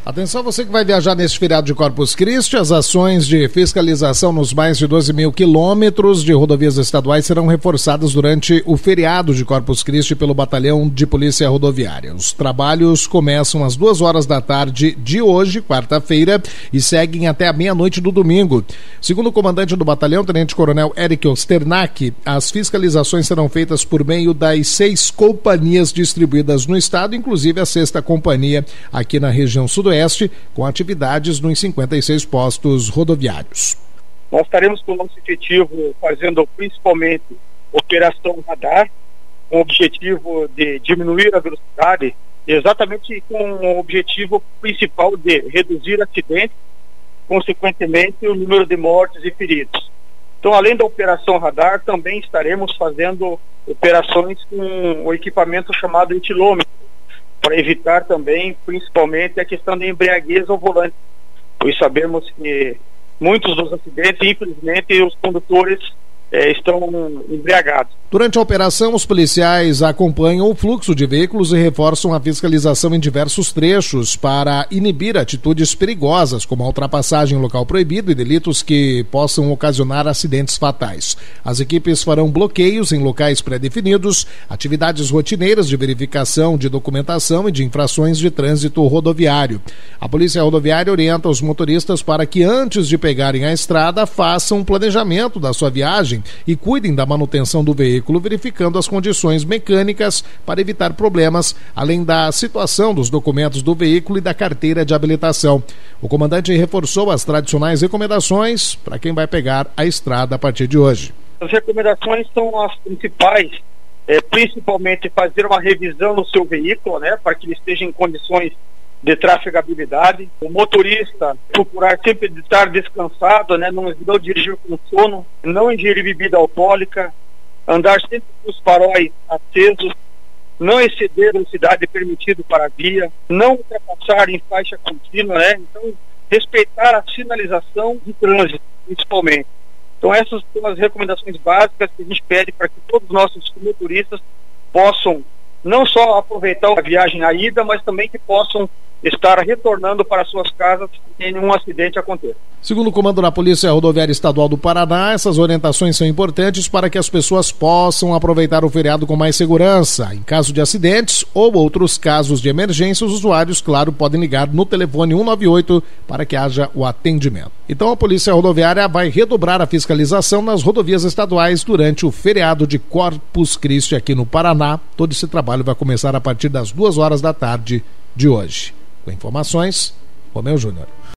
Atenção, você que vai viajar neste feriado de Corpus Christi, as ações de fiscalização nos mais de 12 mil quilômetros de rodovias estaduais serão reforçadas durante o feriado de Corpus Christi pelo Batalhão de Polícia Rodoviária. Os trabalhos começam às 2 horas da tarde de hoje, quarta-feira, e seguem até a meia-noite do domingo. Segundo o comandante do batalhão, Tenente-Coronel Eric Osternack, as fiscalizações serão feitas por meio das 6 companhias distribuídas no estado, inclusive a 6ª companhia aqui na região sudoeste, com atividades nos 56 postos rodoviários. Nós estaremos com o nosso efetivo fazendo principalmente operação radar, com o objetivo de diminuir a velocidade, exatamente com o objetivo principal de reduzir acidentes, consequentemente o número de mortes e feridos. Então, além da operação radar, também estaremos fazendo operações com o equipamento chamado etilômetro, para evitar também, principalmente, a questão da embriaguez ao volante, pois sabemos que muitos dos acidentes, infelizmente, os condutores estão embriagados. Durante a operação, os policiais acompanham o fluxo de veículos e reforçam a fiscalização em diversos trechos para inibir atitudes perigosas, como a ultrapassagem em local proibido e delitos que possam ocasionar acidentes fatais. As equipes farão bloqueios em locais pré-definidos, atividades rotineiras de verificação de documentação e de infrações de trânsito rodoviário. A Polícia Rodoviária orienta os motoristas para que, antes de pegarem a estrada, façam um planejamento da sua viagem e cuidem da manutenção do veículo, verificando as condições mecânicas para evitar problemas, além da situação dos documentos do veículo e da carteira de habilitação. O comandante reforçou as tradicionais recomendações para quem vai pegar a estrada a partir de hoje. As recomendações são as principais, principalmente fazer uma revisão no seu veículo, para que ele esteja em condições de trafegabilidade. O motorista procurar sempre estar descansado, não dirigir com sono, não ingerir bebida alcoólica, andar sempre com os faróis acesos, não exceder a velocidade permitida para a via, não ultrapassar em faixa contínua, Então, respeitar a sinalização de trânsito, principalmente. Então, essas são as recomendações básicas que a gente pede para que todos os nossos motoristas possam não só aproveitar a viagem à ida, mas também que possam estar retornando para suas casas sem nenhum acidente aconteça. Segundo o comando da Polícia Rodoviária Estadual do Paraná, essas orientações são importantes para que as pessoas possam aproveitar o feriado com mais segurança. Em caso de acidentes ou outros casos de emergência, os usuários, claro, podem ligar no telefone 198 para que haja o atendimento. Então, a Polícia Rodoviária vai redobrar a fiscalização nas rodovias estaduais durante o feriado de Corpus Christi aqui no Paraná. Todo esse trabalho vai começar a partir das 2 horas da tarde de hoje. Com informações, Romeu Júnior.